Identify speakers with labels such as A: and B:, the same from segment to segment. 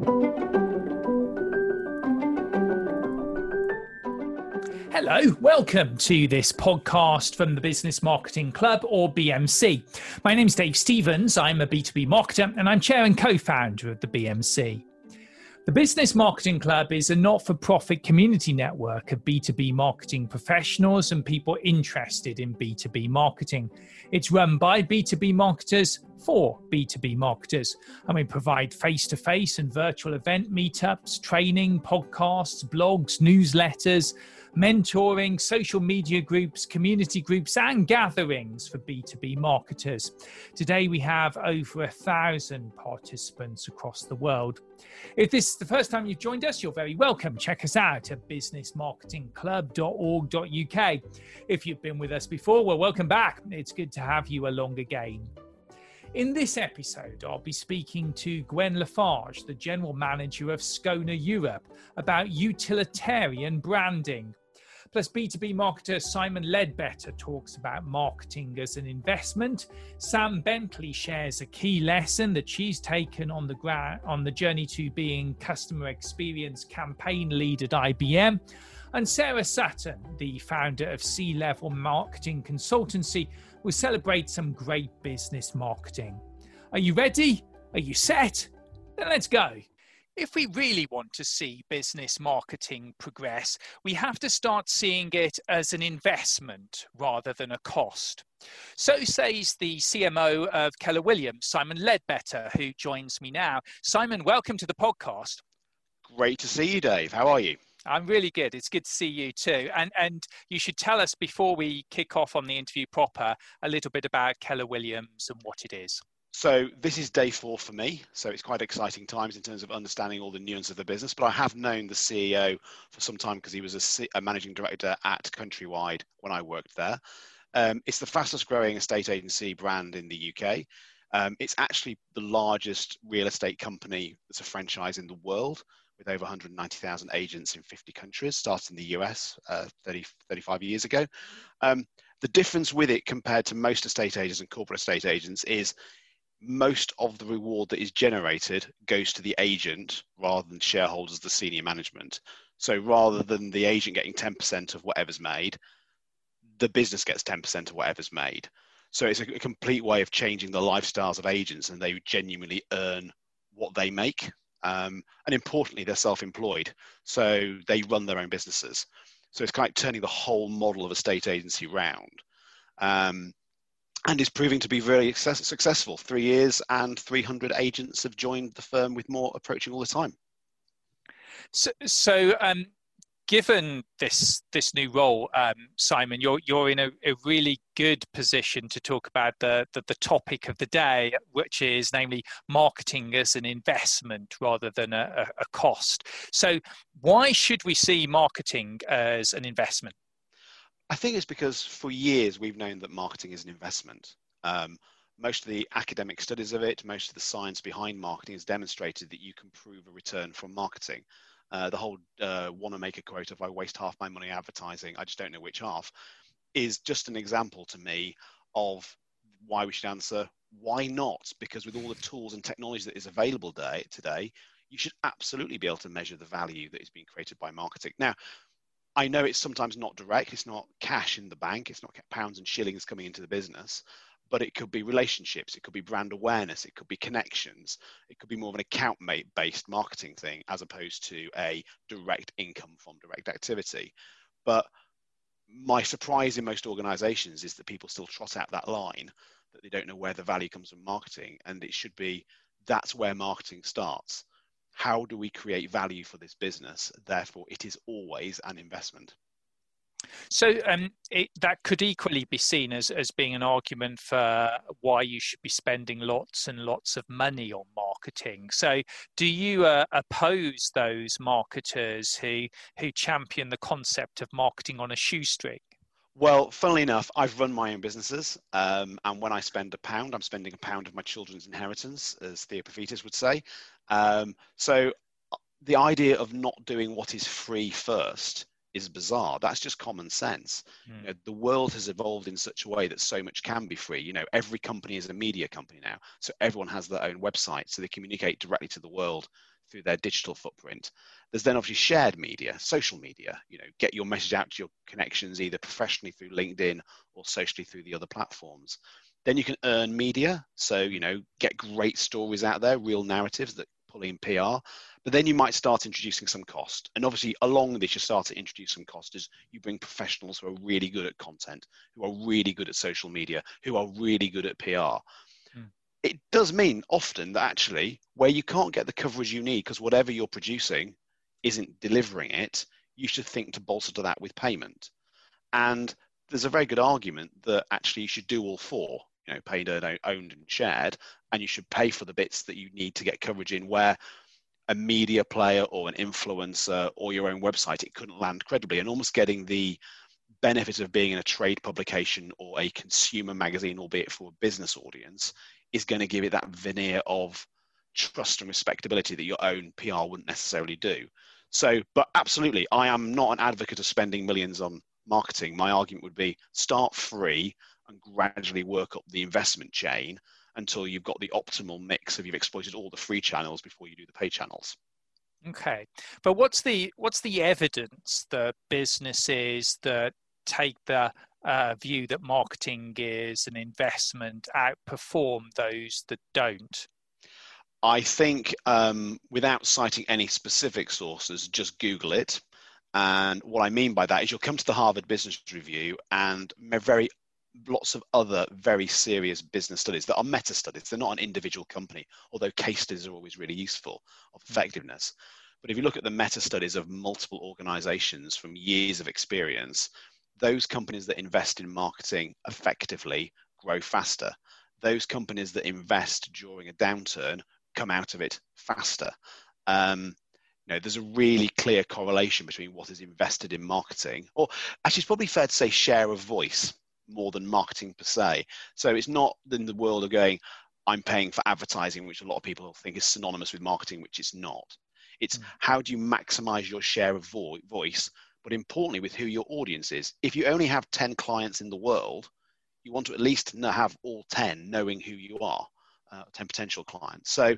A: Hello, welcome to this podcast from the Business Marketing Club, or BMC. My name's Dave Stevens. I'm a B2B marketer and I'm chair and co-founder of the BMC. The Business Marketing Club is a not-for-profit community network of B2B marketing professionals and people interested in B2B marketing. It's run by B2B marketers for B2B marketers, and we provide face-to-face and virtual event meetups, training, podcasts, blogs, newsletters, mentoring, social media groups, community groups, and gatherings for B2B marketers. Today, we have over 1,000 participants across the world. If this is the first time you've joined us, you're very welcome. Check us out at businessmarketingclub.org.uk. If you've been with us before, well, welcome back. It's good to have you along again. In this episode, I'll be speaking to Gwen Lafarge, the General Manager of Scona Europe, about utilitarian branding. Plus, B2B marketer Simon Ledbetter talks about marketing as an investment. Sam Bentley shares a key lesson that she's taken on the journey to being customer experience campaign lead at IBM. And Sarah Sutton, the founder of C-Level Marketing Consultancy, will celebrate some great business marketing. Are you ready? Are you set? Then let's go. If we really want to see business marketing progress, we have to start seeing it as an investment rather than a cost. So says the CMO of Keller Williams, Simon Ledbetter, who joins me now. Simon, welcome to the podcast.
B: Great to see you, Dave. How are you?
A: I'm really good. It's good to see you too. And you should tell us, before we kick off on the interview proper, a little bit about Keller Williams and what it is.
B: So this is day 4 for me. So it's quite exciting times in terms of understanding all the nuances of the business. But I have known the CEO for some time because he was a managing director at Countrywide when I worked there. It's the fastest growing estate agency brand in the UK. It's actually the largest real estate company that's a franchise in the world, with over 190,000 agents in 50 countries, started in the US 35 years ago. The difference with it compared to most estate agents and corporate estate agents is most of the reward that is generated goes to the agent rather than shareholders, the senior management. So rather than the agent getting 10% of whatever's made, the business gets 10% of whatever's made. So it's a complete way of changing the lifestyles of agents, and they genuinely earn what they make. And importantly, they're self-employed, so they run their own businesses. So it's kind of turning the whole model of a state agency round. And is proving to be very successful. 3 years and 300 agents have joined the firm, with more approaching all the time.
A: So given this new role, Simon, you're in a really good position to talk about the topic of the day, which is namely marketing as an investment rather than a cost. So why should we see marketing as an investment?
B: I think it's because for years we've known that marketing is an investment. Most of the academic studies of it, most of the science behind marketing has demonstrated that you can prove a return from marketing. The whole Wanamaker quote, if I waste half my money advertising, I just don't know which half, is just an example to me of why we should answer, why not? Because with all the tools and technology that is available today, you should absolutely be able to measure the value that is being created by marketing. Now, I know it's sometimes not direct, it's not cash in the bank, it's not pounds and shillings coming into the business, but it could be relationships, it could be brand awareness, it could be connections, it could be more of an account-based marketing thing as opposed to a direct income from direct activity. But my surprise in most organizations is that people still trot out that line, that they don't know where the value comes from marketing, and it should be, that's where marketing starts. How do we create value for this business? Therefore, it is always an investment.
A: So that could equally be seen as being an argument for why you should be spending lots and lots of money on marketing. So do you oppose those marketers who champion the concept of marketing on a shoestring?
B: Well, funnily enough, I've run my own businesses, and when I spend £1, I'm spending £1 of my children's inheritance, as Theoprophitus would say. So the idea of not doing what is free first is bizarre. That's just common sense. You know, the world has evolved in such a way that so much can be free. You know, every company is a media company now, so everyone has their own website, so they communicate directly to the world through their digital footprint. There's then obviously shared media, social media. You know, get your message out to your connections either professionally through LinkedIn or socially through the other platforms. Then you can earn media, so you know, get great stories out there, real narratives that pull in PR. But then you might start introducing some cost. And obviously along this, you start to introduce some cost as you bring professionals who are really good at content, who are really good at social media, who are really good at PR. It does mean often that actually where you can't get the coverage you need because whatever you're producing isn't delivering it, you should think to bolster to that with payment. And there's a very good argument that actually you should do all four, you know, paid, earned, owned and shared, and you should pay for the bits that you need to get coverage in where a media player or an influencer or your own website, it couldn't land credibly, and almost getting the benefit of being in a trade publication or a consumer magazine, albeit for a business audience, is going to give it that veneer of trust and respectability that your own PR wouldn't necessarily do. So, but absolutely, I am not an advocate of spending millions on marketing. My argument would be start free and gradually work up the investment chain until you've got the optimal mix of you've exploited all the free channels before you do the pay channels.
A: Okay, but what's the evidence that businesses that take the view that marketing is an investment outperform those that don't?
B: I think without citing any specific sources, just Google it. And what I mean by that is you'll come to the Harvard Business Review and lots of other very serious business studies that are meta studies. They're not an individual company, although case studies are always really useful of effectiveness. But if you look at the meta studies of multiple organizations from years of experience, those companies that invest in marketing effectively grow faster. Those companies that invest during a downturn come out of it faster. You know, there's a really clear correlation between what is invested in marketing, or actually it's probably fair to say share of voice more than marketing per se. So it's not in the world of going, I'm paying for advertising, which a lot of people think is synonymous with marketing, which it's not. It's how do you maximize your share of voice, but importantly with who your audience is. If you only have 10 clients in the world, you want to at least have all 10 knowing who you are, 10 potential clients. So,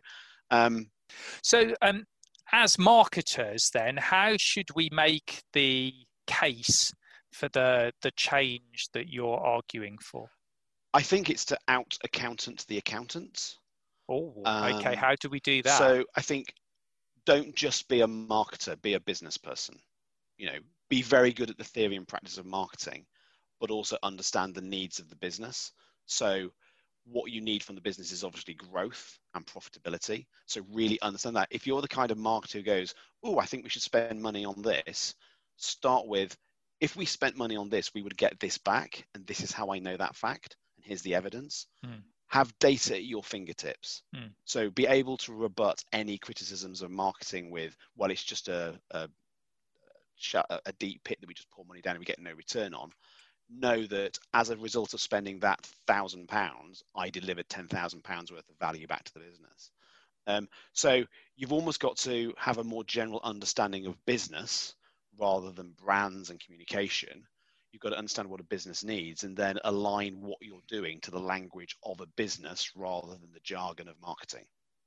A: as marketers then, how should we make the case for the change that you're arguing for?
B: I think it's to out-accountant the accountants.
A: Oh, okay. How do we do that?
B: So I think don't just be a marketer, be a business person. You know, be very good at the theory and practice of marketing, but also understand the needs of the business. So what you need from the business is obviously growth and profitability. So really understand that. If you're the kind of marketer who goes, oh, I think we should spend money on this, start with, if we spent money on this, we would get this back. And this is how I know that fact. And here's the evidence. Have data at your fingertips. So be able to rebut any criticisms of marketing with, well, it's just a deep pit that we just pour money down and we get no return on. Know that as a result of spending that £1,000, I delivered £10,000 worth of value back to the business. So you've almost got to have a more general understanding of business rather than brands and communication. You've got to understand what a business needs and then align what you're doing to the language of a business rather than the jargon of marketing.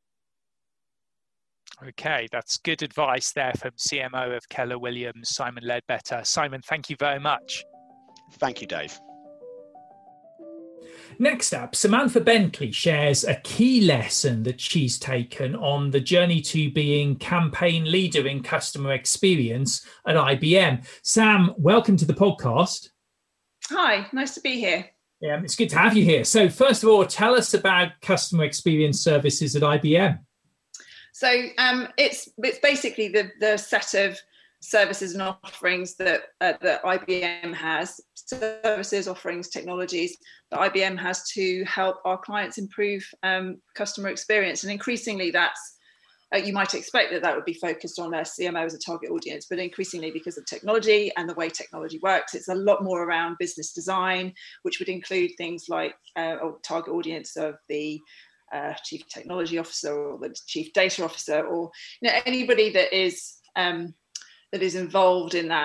A: Okay, that's good advice there from CMO of Keller Williams, Simon Ledbetter. Simon, thank you very much.
B: Thank you, Dave.
A: Next up, Samantha Bentley shares a key lesson that she's taken on the journey to being campaign leader in customer experience at IBM. Sam, welcome to the podcast.
C: Hi, nice to be here.
A: Yeah, it's good to have you here. So first of all, tell us about customer experience services at IBM.
C: So it's basically the set of services and offerings that IBM has, services, offerings, technologies that IBM has to help our clients improve customer experience. And increasingly that's, you might expect that would be focused on their CMO as a target audience, but increasingly because of technology and the way technology works, it's a lot more around business design, which would include things like a target audience of the chief technology officer or the chief data officer, or anybody that is involved in that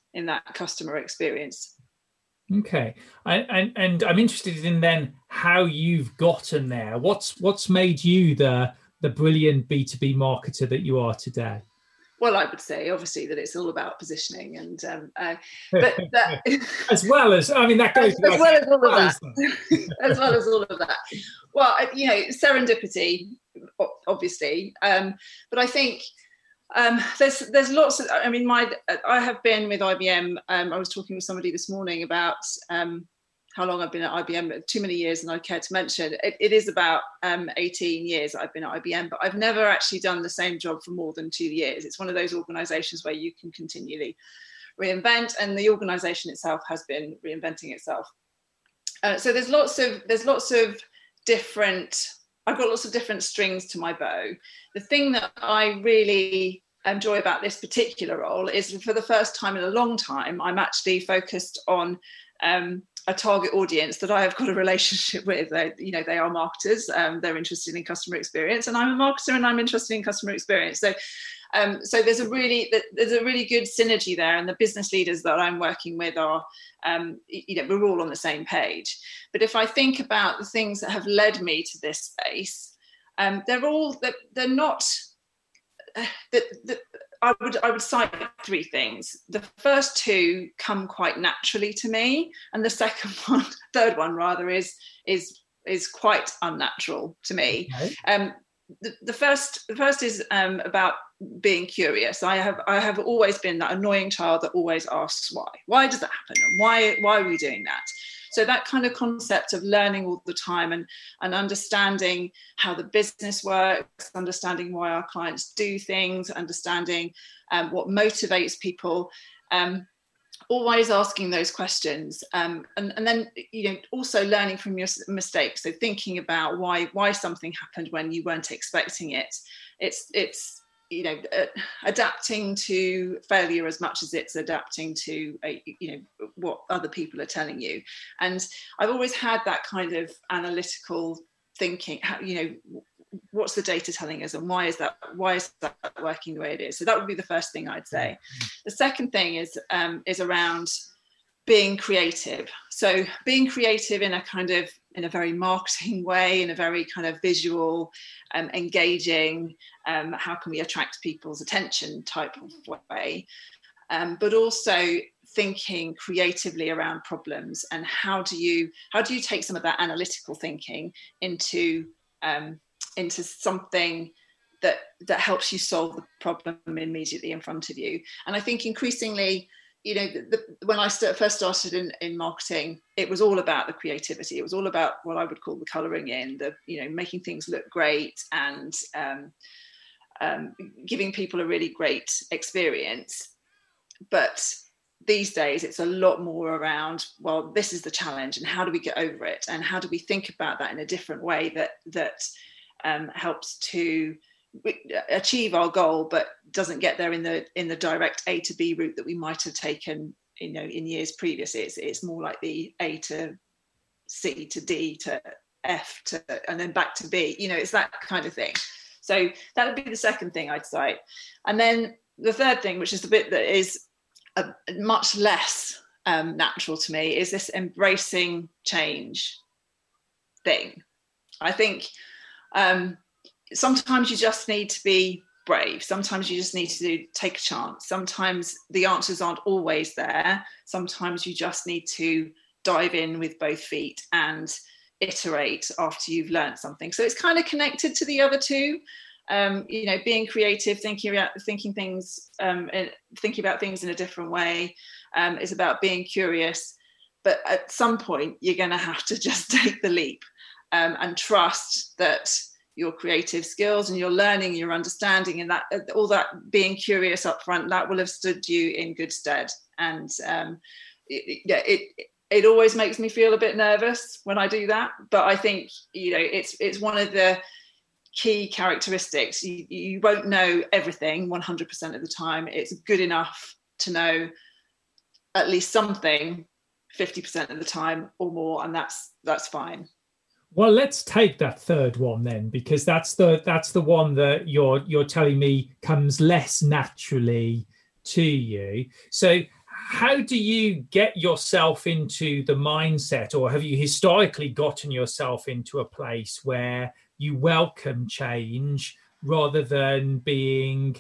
C: in that customer experience.
A: Okay, and I'm interested in then how you've gotten there. What's made you the brilliant B2B marketer that you are today?
C: Well, I would say obviously that it's all about positioning, and but that,
A: as well as, I mean, that goes
C: as well as all of that, as well as all of that. Well, you know, serendipity, obviously, but I think there's lots of. I mean, I have been with IBM. I was talking with somebody this morning about how long I've been at IBM. Too many years, and I care to mention it is about 18 years I've been at IBM, but I've never actually done the same job for more than 2 years. It's one of those organizations where you can continually reinvent, and the organization itself has been reinventing itself. So there's lots of different. I've got lots of different strings to my bow. The thing that I really enjoy about this particular role is, for the first time in a long time, I'm actually focused on a target audience that I have got a relationship with. They are marketers. They're interested in customer experience, and I'm a marketer, and I'm interested in customer experience. So there's a really good synergy there, and the business leaders that I'm working with are, we're all on the same page. But if I think about the things that have led me to this space, they're not. I would cite 3 things. The first 2 come quite naturally to me, and the third one rather, is quite unnatural to me. Okay. The first is about being curious. I have always been that annoying child that always asks why. Why does that happen? And why are we doing that? So that kind of concept of learning all the time and understanding how the business works, understanding why our clients do things, understanding what motivates people, always asking those questions, and then also learning from your mistakes. So thinking about why something happened when you weren't expecting it. It's adapting to failure as much as it's adapting to what other people are telling you. And I've always had that kind of analytical thinking. What's the data telling us, and why is that working the way it is? So that would be the first thing I'd say. The second thing is around being creative. So being creative in a very marketing way, in a very kind of visual, engaging, how can we attract people's attention type of way, but also thinking creatively around problems, and how do you take some of that analytical thinking into something that helps you solve the problem immediately in front of you. And I think increasingly, when I first started in marketing, it was all about the creativity. It was all about what I would call the colouring in, making things look great, and giving people a really great experience. But these days, it's a lot more around, well, this is the challenge, and how do we get over it, and how do we think about that in a different way that helps to achieve our goal, but doesn't get there in the direct A to B route that we might have taken, in years previous. It's more like the A to C to D to F to, and then back to B. It's that kind of thing. So that would be the second thing I'd cite. And then the third thing, which is the bit that is much less natural to me, is this embracing change thing. I think sometimes you just need to be brave. Sometimes you just need to take a chance. Sometimes the answers aren't always there. Sometimes you just need to dive in with both feet and iterate after you've learned something. So it's kind of connected to the other 2. Being creative, thinking about things in a different way, is about being curious. But at some point, you're going to have to just take the leap, and trust that your creative skills and your learning, your understanding, and that all that being curious up front, that will have stood you in good stead. And it always makes me feel a bit nervous when I do that, but I think it's one of the key characteristics. You won't know everything 100% of the time. It's good enough to know at least something 50% of the time or more, and that's fine.
A: Well, let's take that third one then, because that's the one that you're telling me comes less naturally to you. So how do you get yourself into the mindset, or have you historically gotten yourself into a place where you welcome change rather than being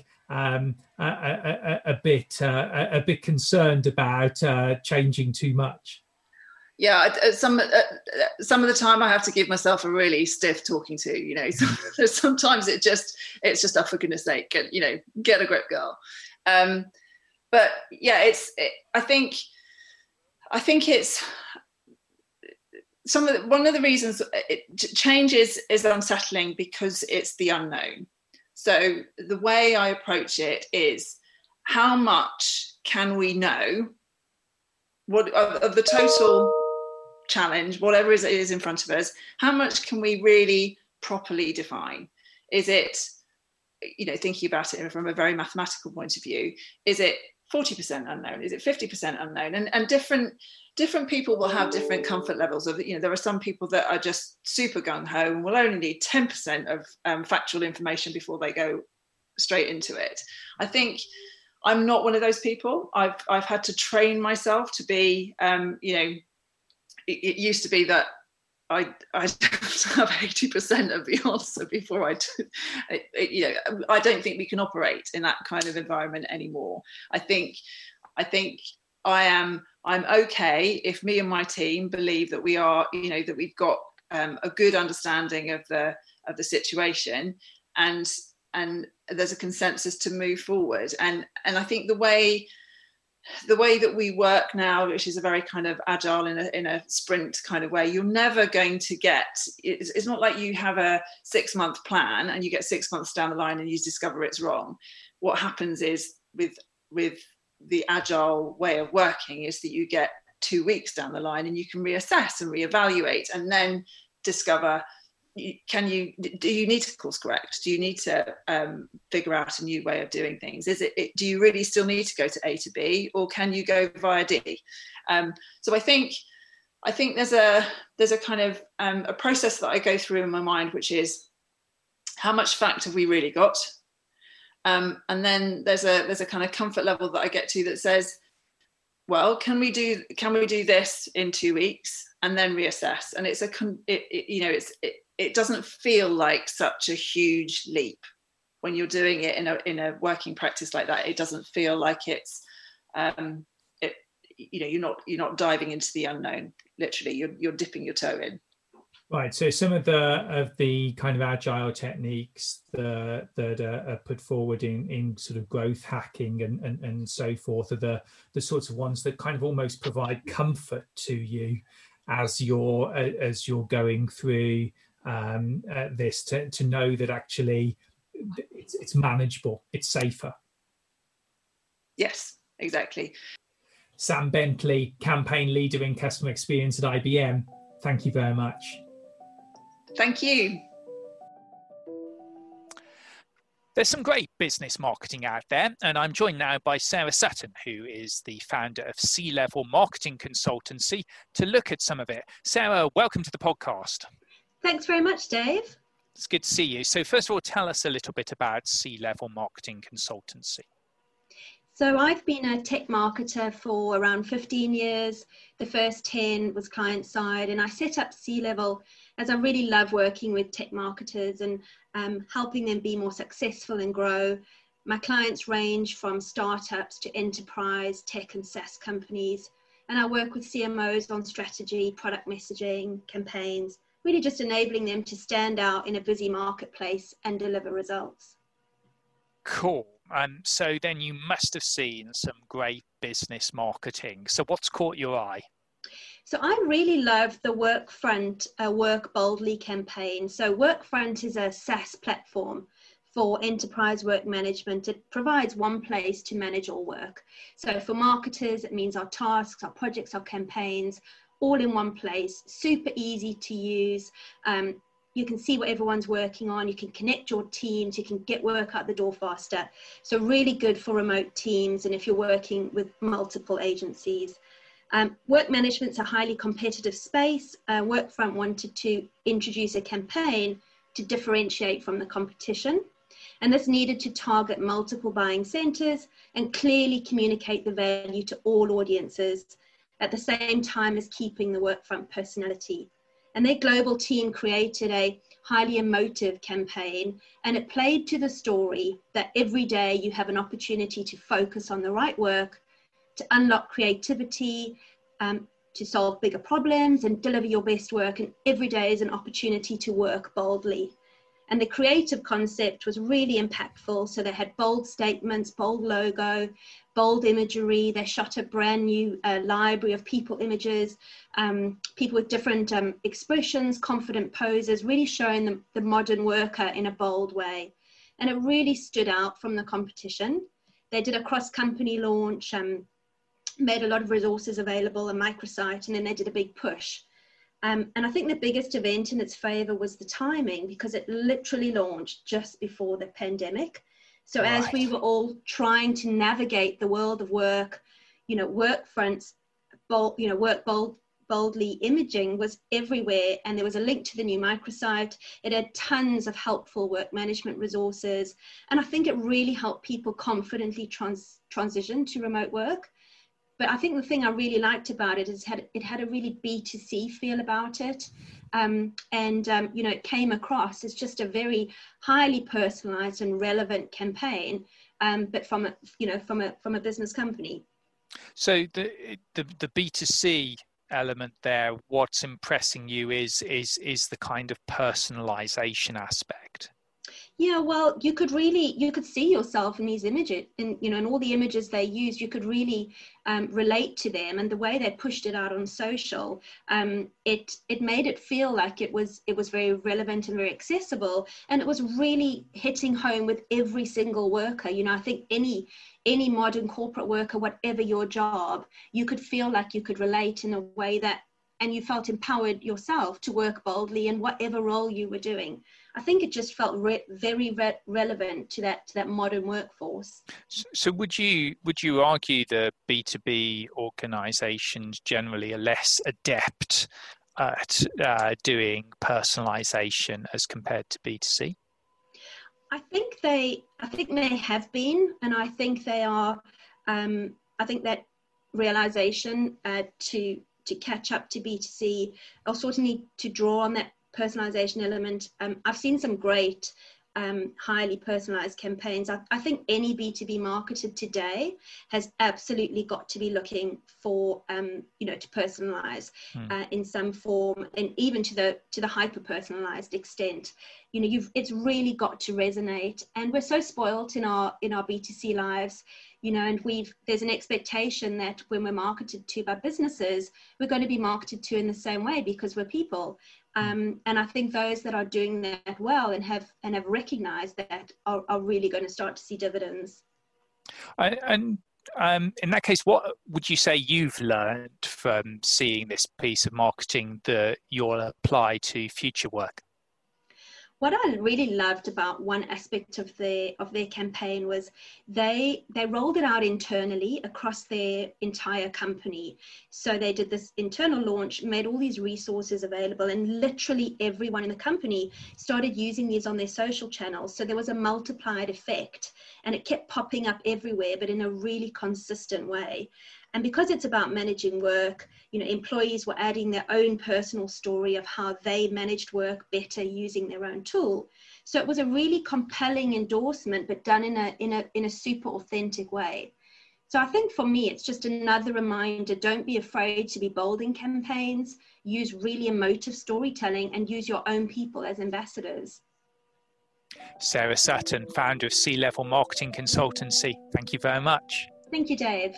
A: a bit concerned about changing too much?
C: Yeah, some of the time I have to give myself a really stiff talking to. You know, sometimes it's just oh, for goodness sake, get a grip, girl. But yeah, I think it's one of the reasons change is unsettling, because it's the unknown. So the way I approach it is, how much can we know what of the total challenge, whatever it is in front of us? How much can we really properly define? Is it, thinking about it from a very mathematical point of view, is it 40% unknown? Is it 50% unknown? And different people will have different comfort levels of, there are some people that are just super gung-ho and will only need 10% of factual information before they go straight into it. I think I'm not one of those people. I've had to train myself to be, it used to be that I have to have 80% of the answer before I don't think we can operate in that kind of environment anymore. I think I'm okay if me and my team believe that we are, that we've got a good understanding of the situation, and there's a consensus to move forward. And I think the way that we work now, which is a very kind of agile in a sprint kind of way, you're never going to get, it's not like you have a 6-month plan and you get 6 months down the line and you discover it's wrong. What happens is with the agile way of working is that you get 2 weeks down the line and you can reassess and reevaluate, and then discover, do you need to course correct? Do you need to figure out a new way of doing things? Do you really still need to go to A to B, or can you go via D? So I think there's a kind of a process that I go through in my mind, which is, how much fact have we really got? And then there's a kind of comfort level that I get to that says, well, can we do this in 2 weeks and then reassess? And it doesn't feel like such a huge leap when you're doing it in a working practice like that. It doesn't feel like it's you're not diving into the unknown. Literally, you're dipping your toe in.
A: Right. So some of the kind of agile techniques that are put forward in sort of growth hacking and so forth are the sorts of ones that kind of almost provide comfort to you as you're going through this, to know that actually it's manageable, it's safer.
C: Yes, exactly.
A: Sam Bentley, campaign leader in customer experience at IBM. Thank you very much.
C: Thank you.
A: There's some great business marketing out there, and I'm joined now by Sarah Sutton, who is the founder of C-Level Marketing Consultancy, to look at some of it. Sarah, welcome to the podcast.
D: Thanks very much, Dave.
A: It's good to see you. So first of all, tell us a little bit about C-Level Marketing Consultancy.
D: So I've been a tech marketer for around 15 years. The first 10 was client side, and I set up C-Level as I really love working with tech marketers and helping them be more successful and grow. My clients range from startups to enterprise, tech and SaaS companies. And I work with CMOs on strategy, product messaging, campaigns, really just enabling them to stand out in a busy marketplace and deliver results.
A: Cool. So then you must have seen some great business marketing. So what's caught your eye?
D: So I really love the Workfront Work Boldly campaign. So Workfront is a SaaS platform for enterprise work management. It provides one place to manage all work. So for marketers, it means our tasks, our projects, our campaigns, all in one place, super easy to use. You can see what everyone's working on. You can connect your teams. You can get work out the door faster. So really good for remote teams and if you're working with multiple agencies. Work management's a highly competitive space. Workfront wanted to introduce a campaign to differentiate from the competition. And this needed to target multiple buying centers and clearly communicate the value to all audiences at the same time as keeping the Workfront personality. And their global team created a highly emotive campaign, and it played to the story that every day you have an opportunity to focus on the right work, to unlock creativity, to solve bigger problems and deliver your best work. And every day is an opportunity to work boldly. And the creative concept was really impactful. So they had bold statements, bold logo, bold imagery. They shot a brand new library of people images, people with different expressions, confident poses, really showing the modern worker in a bold way. And it really stood out from the competition. They did a cross-company launch, made a lot of resources available, a microsite, and then they did a big push. And I think the biggest event in its favor was the timing, because it literally launched just before the pandemic. So
A: Right.
D: as we were all trying to navigate the world of work, Workfront's boldly imaging was everywhere. And there was a link to the new microsite. It had tons of helpful work management resources. And I think it really helped people confidently transition to remote work. But I think the thing I really liked about it is it had a really B2C feel about it. It came across as just a very highly personalized and relevant campaign, but from a business company.
A: So the B2C element there, what's impressing you is the kind of personalization aspect.
D: Yeah, well, you could see yourself in these images, in all the images they used. You could really relate to them, and the way they pushed it out on social, it made it feel like it was very relevant and very accessible, and it was really hitting home with every single worker. I think any modern corporate worker, whatever your job, you could feel like you could relate in a way that, and you felt empowered yourself to work boldly in whatever role you were doing. I think it just felt very relevant to that modern workforce.
A: So would you argue that B2B organisations generally are less adept at doing personalisation as compared to B2C?
D: I think they have been, and I think they are. I think that realisation to catch up to B2C, or sort of need to draw on that personalization element. I've seen some great highly personalized campaigns. I think any B2B marketer today has absolutely got to be looking for to personalize in some form, and even to the hyper personalized extent. It's really got to resonate, and we're so spoilt in our B2C lives, and there's an expectation that when we're marketed to by businesses, we're going to be marketed to in the same way because we're people. And I think those that are doing that well and have recognized that are really going to start to see dividends.
A: And in that case, what would you say you've learned from seeing this piece of marketing that you'll apply to future work?
D: What I really loved about one aspect of their campaign was they rolled it out internally across their entire company. So they did this internal launch, made all these resources available, and literally everyone in the company started using these on their social channels. So there was a multiplied effect, and it kept popping up everywhere, but in a really consistent way. And because it's about managing work, employees were adding their own personal story of how they managed work better using their own tool. So it was a really compelling endorsement, but done in a super authentic way. So I think for me, it's just another reminder: don't be afraid to be bold in campaigns. Use really emotive storytelling and use your own people as ambassadors.
A: Sarah Sutton, founder of C-Level Marketing Consultancy. Thank you very much.
D: Thank you, Dave.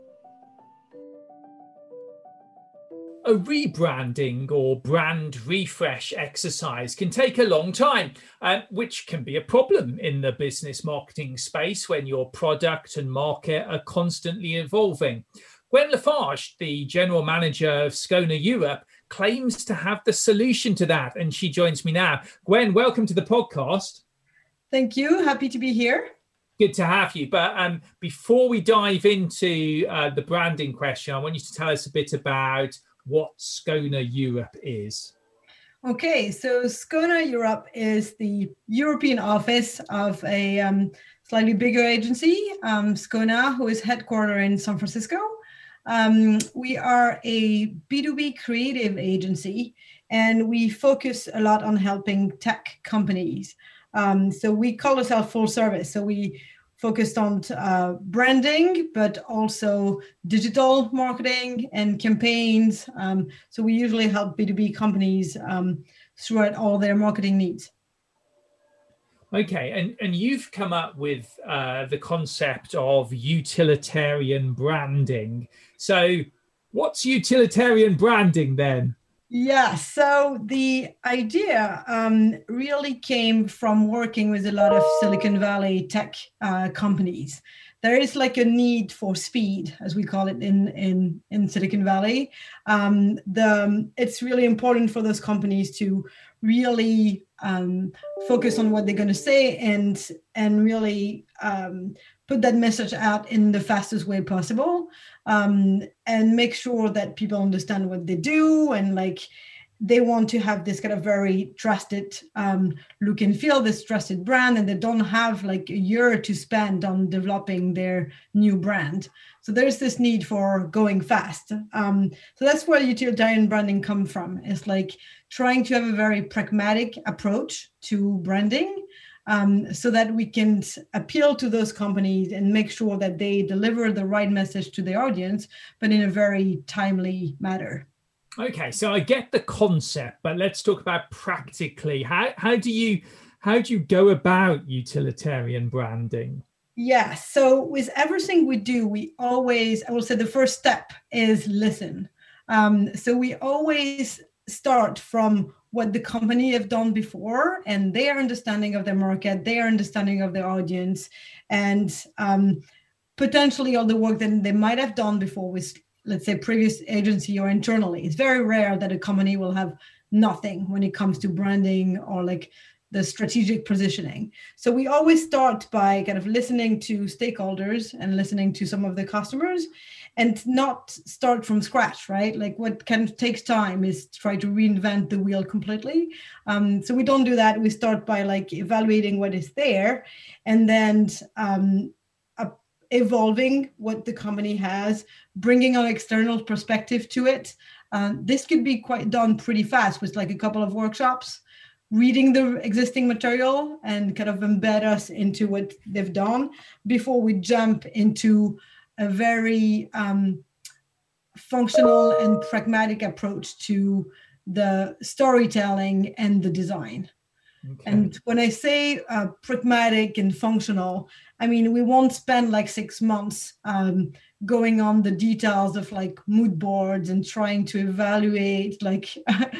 A: A rebranding or brand refresh exercise can take a long time, which can be a problem in the business marketing space when your product and market are constantly evolving. Gwen Lafarge, the general manager of Skona Europe, claims to have the solution to that, and she joins me now. Gwen, welcome to the podcast.
E: Thank you. Happy to be here.
A: Good to have you. But before we dive into the branding question, I want you to tell us a bit about what Skona Europe is.
E: Okay, so Skona Europe is the European office of a slightly bigger agency, Skona, who is headquartered in San Francisco. We are a B2B creative agency, and we focus a lot on helping tech companies. So we call ourselves full service. So we focused on branding, but also digital marketing and campaigns. So we usually help B2B companies throughout all their marketing needs.
A: Okay, and you've come up with the concept of utilitarian branding. So what's utilitarian branding then?
E: Yeah, so the idea really came from working with a lot of Silicon Valley tech companies. There is like a need for speed, as we call it in Silicon Valley. It's really important for those companies to really focus on what they're going to say and really put that message out in the fastest way possible, and make sure that people understand what they do, and like they want to have this kind of very trusted look and feel, this trusted brand, and they don't have like a year to spend on developing their new brand. So there's this need for going fast. So that's where utilitarian branding comes from. It's like trying to have a very pragmatic approach to branding, so that we can appeal to those companies and make sure that they deliver the right message to the audience, but in a very timely manner.
A: Okay, so I get the concept, but let's talk about practically. How do you go about utilitarian branding?
E: Yeah, so with everything we do, I will say the first step is listen. So we always start from what the company have done before and their understanding of their market, their understanding of their audience, and potentially all the work that they might have done before with, let's say, previous agency or internally. It's very rare that a company will have nothing when it comes to branding or like the strategic positioning. So we always start by kind of listening to stakeholders and listening to some of the customers, and not start from scratch, right? Like what kind of takes time is try to reinvent the wheel completely. So we don't do that. We start by like evaluating what is there, and then evolving what the company has, bringing an external perspective to it. This could be done pretty fast with like a couple of workshops, reading the existing material and kind of embed us into what they've done before we jump into a very functional and pragmatic approach to the storytelling and the design. Okay. And when I say pragmatic and functional, I mean, we won't spend like 6 months going on the details of like mood boards and trying to evaluate like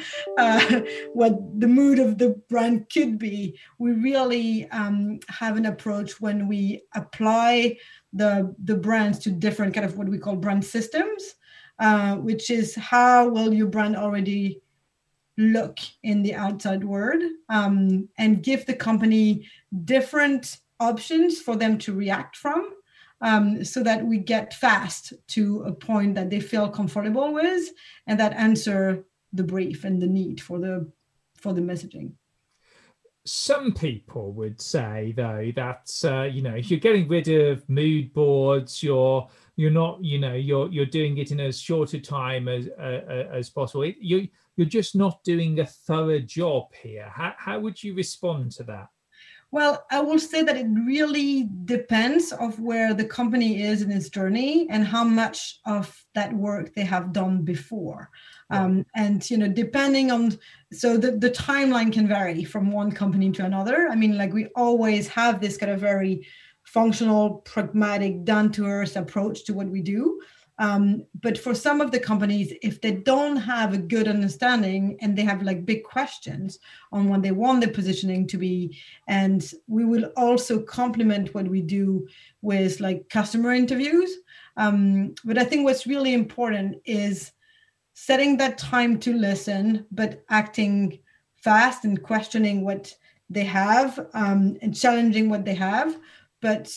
E: what the mood of the brand could be. We really have an approach when we apply the brands to different kind of what we call brand systems, which is how will your brand already look in the outside world, and give the company different options for them to react from, so that we get fast to a point that they feel comfortable with and that answer the brief and the need for the messaging.
A: Some people would say, though, that if you're getting rid of mood boards, you're not, you're doing it in as short a time as possible. You're just not doing a thorough job here. How would you respond to that?
E: Well, I will say that it really depends of where the company is in its journey and how much of that work they have done before. And, depending on, so the timeline can vary from one company to another. I mean, like we always have this kind of very functional, pragmatic, down-to-earth approach to what we do. But for some of the companies, if they don't have a good understanding and they have like big questions on what they want the positioning to be, and we will also complement what we do with like customer interviews. But I think what's really important is setting that time to listen, but acting fast and questioning what they have, and challenging what they have, but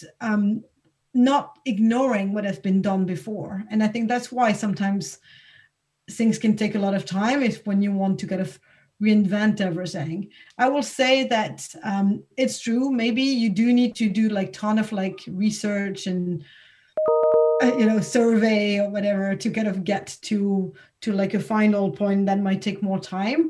E: not ignoring what has been done before. And I think that's why sometimes things can take a lot of time, is when you want to kind of reinvent everything. I will say that it's true. Maybe you do need to do like ton of like research and survey or whatever to kind of get to like a final point that might take more time.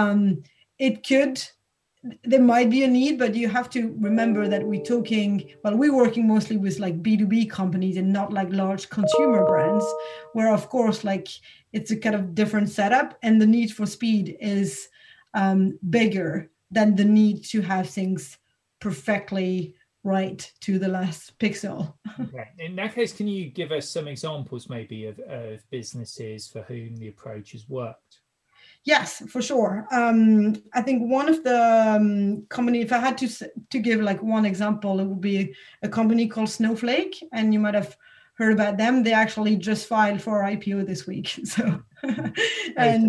E: There might be a need, but you have to remember that we're working mostly with like B2B companies and not like large consumer brands, where of course like it's a kind of different setup, and the need for speed is bigger than the need to have things perfectly right to the last pixel.
A: Okay. In that case, can you give us some examples maybe of businesses for whom the approach has worked?
E: Yes, for sure. I think one of the company, if I had to give like one example, it would be a company called Snowflake, and you might have heard about them. They actually just filed for IPO this week. So, and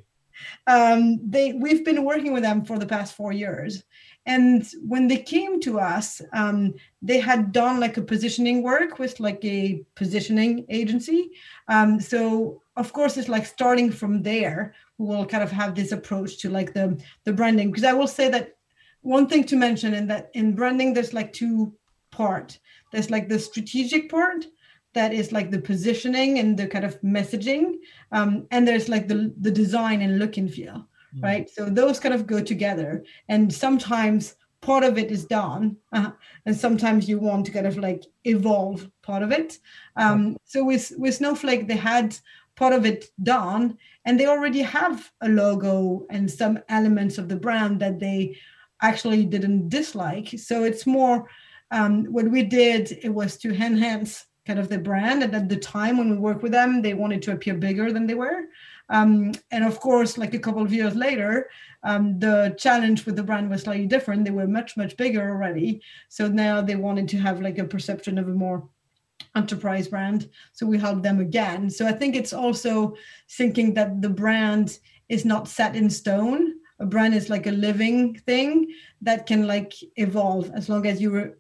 E: we've been working with them for the past 4 years. And when they came to us, they had done like a positioning work with like a positioning agency. So of course, it's like starting from there, we will kind of have this approach to like the branding. Because I will say that one thing to mention in branding, there's like two parts. There's like the strategic part that is like the positioning and the kind of messaging. And there's like the design and look and feel. Right. So those kind of go together, and sometimes part of it is done and sometimes you want to kind of like evolve part of it. So with Snowflake, they had part of it done, and they already have a logo and some elements of the brand that they actually didn't dislike. So it's more what we did, it was to enhance kind of the brand. And at the time when we worked with them, they wanted to appear bigger than they were. And of course, like a couple of years later, the challenge with the brand was slightly different. They were much, much bigger already. So now they wanted to have like a perception of a more enterprise brand. So we helped them again. So I think it's also thinking that the brand is not set in stone. A brand is like a living thing that can like evolve as long as you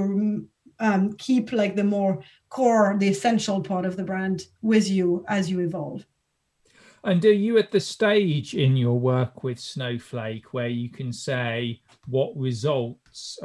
E: keep like the more core, the essential part of the brand with you as you evolve.
A: And are you at the stage in your work with Snowflake where you can say what results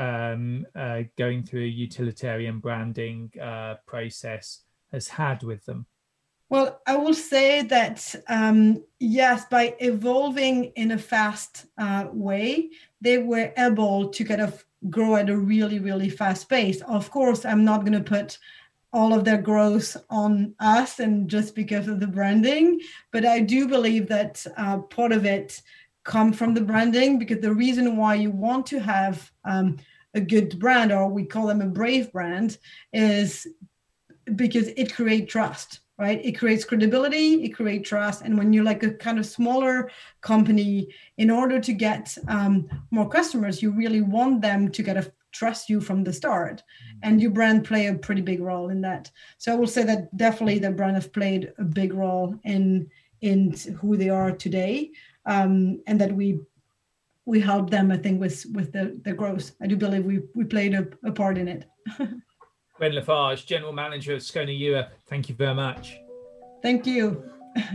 A: going through a utilitarian branding process has had with them?
E: Well, I will say that, yes, by evolving in a fast way, they were able to kind of grow at a really, really fast pace. Of course, I'm not going to put all of their growth on us and just because of the branding, but I do believe that part of it come from the branding, because the reason why you want to have a good brand, or we call them a brave brand, is because it creates trust, right? It creates credibility, it creates trust. And when you're like a kind of smaller company, in order to get more customers, you really want them to kind of trust you from the start, and your brand play a pretty big role in that. So I will say that definitely the brand have played a big role in who they are today, and that we helped them, I think, with the growth. I do believe we played a part in it.
A: Gwen Lafarge, General Manager of Skåne Europe, thank you very much.
E: Thank you.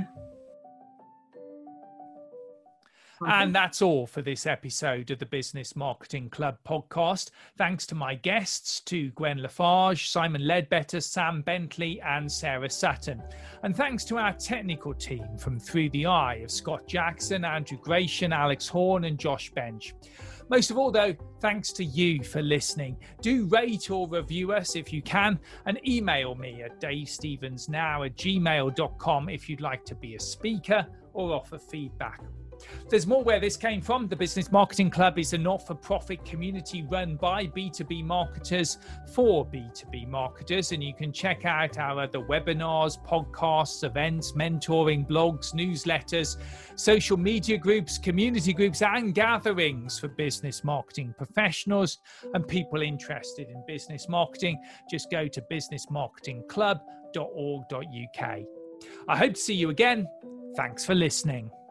A: And that's all for this episode of the Business Marketing Club podcast. Thanks to my guests, to Gwen Lafarge, Simon Ledbetter, Sam Bentley and Sarah Sutton. And thanks to our technical team from Through the Eye of Scott Jackson, Andrew Gratian, Alex Horn and Josh Bench. Most of all, though, thanks to you for listening. Do rate or review us if you can, and email me at davestevensnow@gmail.com if you'd like to be a speaker or offer feedback. There's more where this came from. The Business Marketing Club is a not-for-profit community run by B2B marketers for B2B marketers, and you can check out our other webinars, podcasts, events, mentoring, blogs, newsletters, social media groups, community groups, and gatherings for business marketing professionals and people interested in business marketing. Just go to businessmarketingclub.org.uk. I hope to see you again. Thanks for listening.